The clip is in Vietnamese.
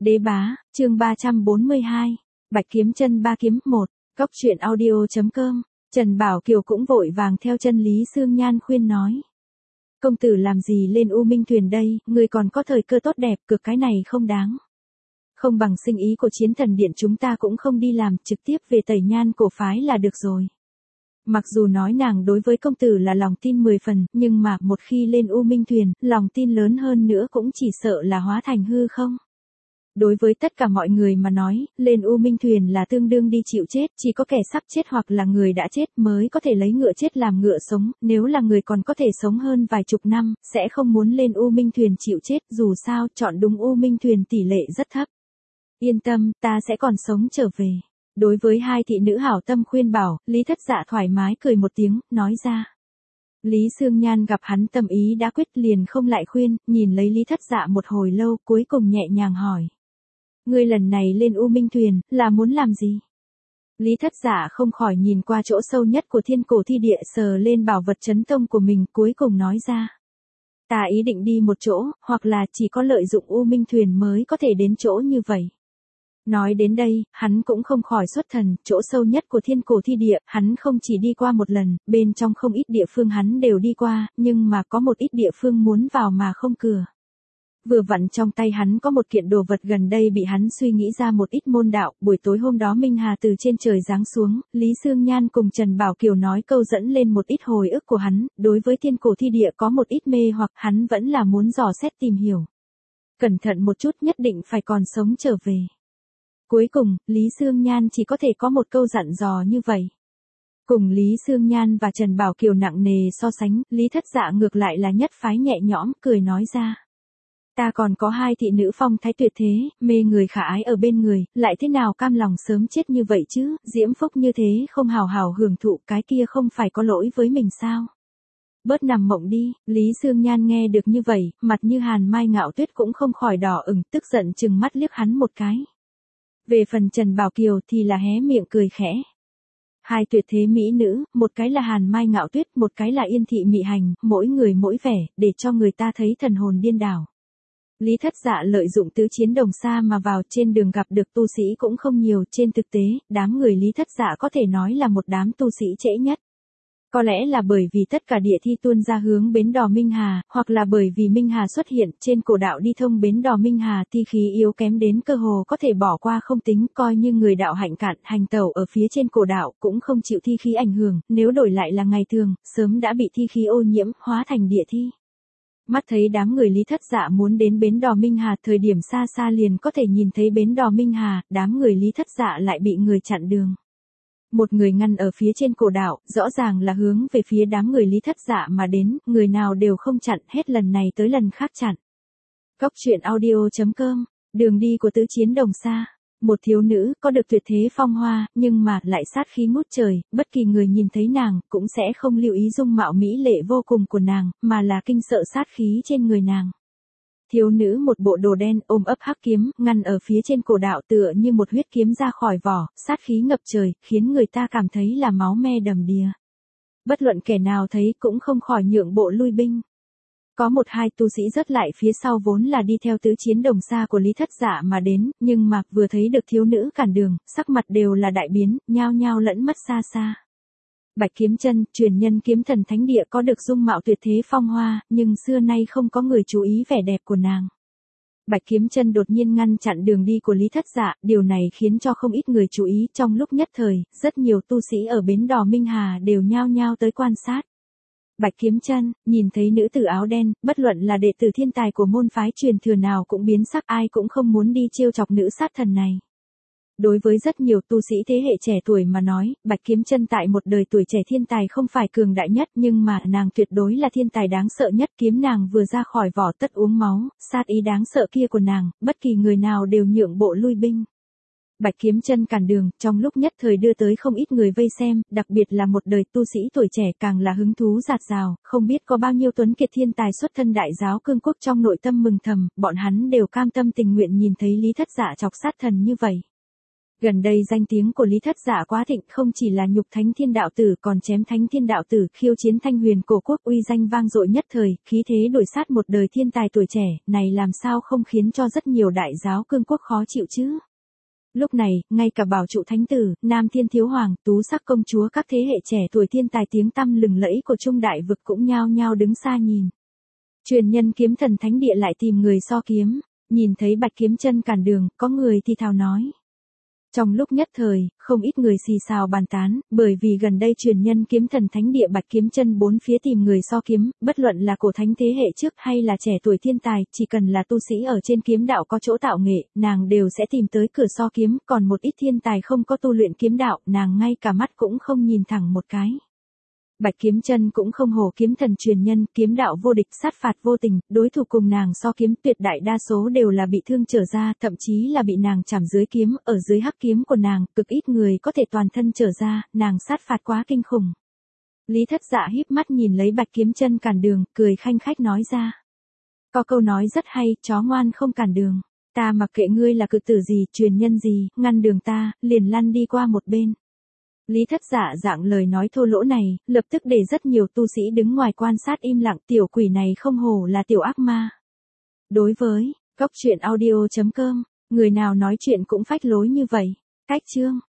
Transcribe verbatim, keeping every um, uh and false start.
Đế bá, chương ba trăm bốn mươi hai, Bạch Kiếm Chân ba kiếm một, Cóc truyện audio.com, Trần Bảo Kiều cũng vội vàng theo chân Lý Sương Nhan khuyên nói. Công tử làm gì lên U Minh thuyền đây, người còn có thời cơ tốt đẹp, cực cái này không đáng. Không bằng sinh ý của Chiến Thần Điện chúng ta cũng không đi làm, trực tiếp về Tẩy Nhan cổ phái là được rồi. Mặc dù nói nàng đối với công tử là lòng tin mười phần, nhưng mà một khi lên U Minh thuyền, lòng tin lớn hơn nữa cũng chỉ sợ là hóa thành hư không. Đối với tất cả mọi người mà nói, lên U Minh thuyền là tương đương đi chịu chết, chỉ có kẻ sắp chết hoặc là người đã chết mới có thể lấy ngựa chết làm ngựa sống, nếu là người còn có thể sống hơn vài chục năm, sẽ không muốn lên U Minh thuyền chịu chết, dù sao, chọn đúng U Minh thuyền tỷ lệ rất thấp. Yên tâm, ta sẽ còn sống trở về. Đối với hai thị nữ hảo tâm khuyên bảo, Lý Thất Dạ thoải mái cười một tiếng, nói ra. Lý Sương Nhan gặp hắn tâm ý đã quyết liền không lại khuyên, nhìn lấy Lý Thất Dạ một hồi lâu, cuối cùng nhẹ nhàng hỏi. Ngươi lần này lên U Minh thuyền, là muốn làm gì? Lý Thất Dạ không khỏi nhìn qua chỗ sâu nhất của thiên cổ thi địa, sờ lên bảo vật chấn tông của mình, cuối cùng nói ra. Ta ý định đi một chỗ, hoặc là chỉ có lợi dụng U Minh thuyền mới có thể đến chỗ như vậy. Nói đến đây, hắn cũng không khỏi xuất thần, chỗ sâu nhất của thiên cổ thi địa, hắn không chỉ đi qua một lần, bên trong không ít địa phương hắn đều đi qua, nhưng mà có một ít địa phương muốn vào mà không cửa. Vừa vặn trong tay hắn có một kiện đồ vật gần đây bị hắn suy nghĩ ra một ít môn đạo, buổi tối hôm đó Minh Hà từ trên trời giáng xuống, Lý Sương Nhan cùng Trần Bảo Kiều nói câu dẫn lên một ít hồi ức của hắn, đối với thiên cổ thi địa có một ít mê hoặc hắn vẫn là muốn dò xét tìm hiểu. Cẩn thận một chút nhất định phải còn sống trở về. Cuối cùng, Lý Sương Nhan chỉ có thể có một câu dặn dò như vậy. Cùng Lý Sương Nhan và Trần Bảo Kiều nặng nề so sánh, Lý Thất Dạ ngược lại là nhất phái nhẹ nhõm, cười nói ra. Ta còn có hai thị nữ phong thái tuyệt thế, mê người khả ái ở bên người, lại thế nào cam lòng sớm chết như vậy chứ, diễm phúc như thế không hào hào hưởng thụ, cái kia không phải có lỗi với mình sao? Bớt nằm mộng đi, Lý Sương Nhan nghe được như vậy, mặt như hàn mai ngạo tuyết cũng không khỏi đỏ ửng, tức giận chừng mắt liếc hắn một cái. Về phần Trần Bảo Kiều thì là hé miệng cười khẽ. Hai tuyệt thế mỹ nữ, một cái là hàn mai ngạo tuyết, một cái là yên thị mị hành, mỗi người mỗi vẻ, để cho người ta thấy thần hồn điên đảo. Lý Thất Dạ lợi dụng tứ chiến đồng xa mà vào, trên đường gặp được tu sĩ cũng không nhiều, trên thực tế, đám người Lý Thất Dạ có thể nói là một đám tu sĩ trễ nhất. Có lẽ là bởi vì tất cả địa thi tuôn ra hướng bến đò Minh Hà, hoặc là bởi vì Minh Hà xuất hiện, trên cổ đạo đi thông bến đò Minh Hà thi khí yếu kém đến cơ hồ có thể bỏ qua không tính, coi như người đạo hạnh cạn, hành tẩu ở phía trên cổ đạo cũng không chịu thi khí ảnh hưởng, nếu đổi lại là ngày thường, sớm đã bị thi khí ô nhiễm, hóa thành địa thi. Mắt thấy đám người Lý Thất Dạ muốn đến bến đò Minh Hà, thời điểm xa xa liền có thể nhìn thấy bến đò Minh Hà, đám người Lý Thất Dạ lại bị người chặn đường. Một người ngăn ở phía trên cổ đạo, rõ ràng là hướng về phía đám người Lý Thất Dạ mà đến, người nào đều không chặn, hết lần này tới lần khác chặn. Cóc truyện audio.com, đường đi của tứ chiến đồng xa. Một thiếu nữ, có được tuyệt thế phong hoa, nhưng mà, lại sát khí ngút trời, bất kỳ người nhìn thấy nàng, cũng sẽ không lưu ý dung mạo mỹ lệ vô cùng của nàng, mà là kinh sợ sát khí trên người nàng. Thiếu nữ một bộ đồ đen, ôm ấp hắc kiếm, ngăn ở phía trên cổ đạo tựa như một huyết kiếm ra khỏi vỏ, sát khí ngập trời, khiến người ta cảm thấy là máu me đầm đìa. Bất luận kẻ nào thấy cũng không khỏi nhượng bộ lui binh. Có một hai tu sĩ rớt lại phía sau vốn là đi theo tứ chiến đồng xa của Lý Thất Dạ mà đến, nhưng mà vừa thấy được thiếu nữ cản đường, sắc mặt đều là đại biến, nhao nhao lẫn mất xa xa. Bạch Kiếm Chân, truyền nhân kiếm thần thánh địa có được dung mạo tuyệt thế phong hoa, nhưng xưa nay không có người chú ý vẻ đẹp của nàng. Bạch Kiếm Chân đột nhiên ngăn chặn đường đi của Lý Thất Dạ, điều này khiến cho không ít người chú ý, trong lúc nhất thời, rất nhiều tu sĩ ở bến đò Minh Hà đều nhao nhao tới quan sát. Bạch Kiếm Chân, nhìn thấy nữ tử áo đen, bất luận là đệ tử thiên tài của môn phái truyền thừa nào cũng biến sắc, ai cũng không muốn đi trêu chọc nữ sát thần này. Đối với rất nhiều tu sĩ thế hệ trẻ tuổi mà nói, Bạch Kiếm Chân tại một đời tuổi trẻ thiên tài không phải cường đại nhất, nhưng mà nàng tuyệt đối là thiên tài đáng sợ nhất, kiếm nàng vừa ra khỏi vỏ tất uống máu, sát ý đáng sợ kia của nàng, bất kỳ người nào đều nhượng bộ lui binh. Bạch Kiếm Chân cản đường, trong lúc nhất thời đưa tới không ít người vây xem, đặc biệt là một đời tu sĩ tuổi trẻ càng là hứng thú dạt dào, không biết có bao nhiêu tuấn kiệt thiên tài xuất thân đại giáo cương quốc trong nội tâm mừng thầm, bọn hắn đều cam tâm tình nguyện nhìn thấy Lý Thất Dạ chọc sát thần như vậy. Gần đây danh tiếng của Lý Thất Dạ quá thịnh, không chỉ là nhục thánh thiên đạo tử còn chém thánh thiên đạo tử, khiêu chiến thanh huyền cổ quốc, uy danh vang dội nhất thời, khí thế đuổi sát một đời thiên tài tuổi trẻ, này làm sao không khiến cho rất nhiều đại giáo cương quốc khó chịu chứ. Lúc này, ngay cả bảo trụ thánh tử, nam thiên thiếu hoàng, tú sắc công chúa, các thế hệ trẻ tuổi thiên tài tiếng tăm lừng lẫy của trung đại vực cũng nhao nhao đứng xa nhìn. Truyền nhân kiếm thần thánh địa lại tìm người so kiếm, nhìn thấy Bạch Kiếm Chân cản đường, có người thì thào nói. Trong lúc nhất thời, không ít người xì xào bàn tán, bởi vì gần đây truyền nhân kiếm thần thánh địa Bạch Kiếm Chân bốn phía tìm người so kiếm, bất luận là cổ thánh thế hệ trước hay là trẻ tuổi thiên tài, chỉ cần là tu sĩ ở trên kiếm đạo có chỗ tạo nghệ, nàng đều sẽ tìm tới cửa so kiếm, còn một ít thiên tài không có tu luyện kiếm đạo, nàng ngay cả mắt cũng không nhìn thẳng một cái. Bạch Kiếm Chân cũng không hổ kiếm thần truyền nhân, kiếm đạo vô địch, sát phạt vô tình, đối thủ cùng nàng so kiếm tuyệt đại đa số đều là bị thương trở ra, thậm chí là bị nàng chảm dưới kiếm, ở dưới hắc kiếm của nàng, cực ít người có thể toàn thân trở ra, nàng sát phạt quá kinh khủng. Lý Thất Dạ híp mắt nhìn lấy Bạch Kiếm Chân cản đường, cười khanh khách nói ra. Có câu nói rất hay, chó ngoan không cản đường, ta mặc kệ ngươi là cự tử gì, truyền nhân gì, ngăn đường ta, liền lăn đi qua một bên. Lý Thất Dạ dạng lời nói thô lỗ này, lập tức để rất nhiều tu sĩ đứng ngoài quan sát im lặng, tiểu quỷ này không hổ là tiểu ác ma. Đối với, cốc truyện audio chấm com, người nào nói chuyện cũng phách lối như vậy. Cách chương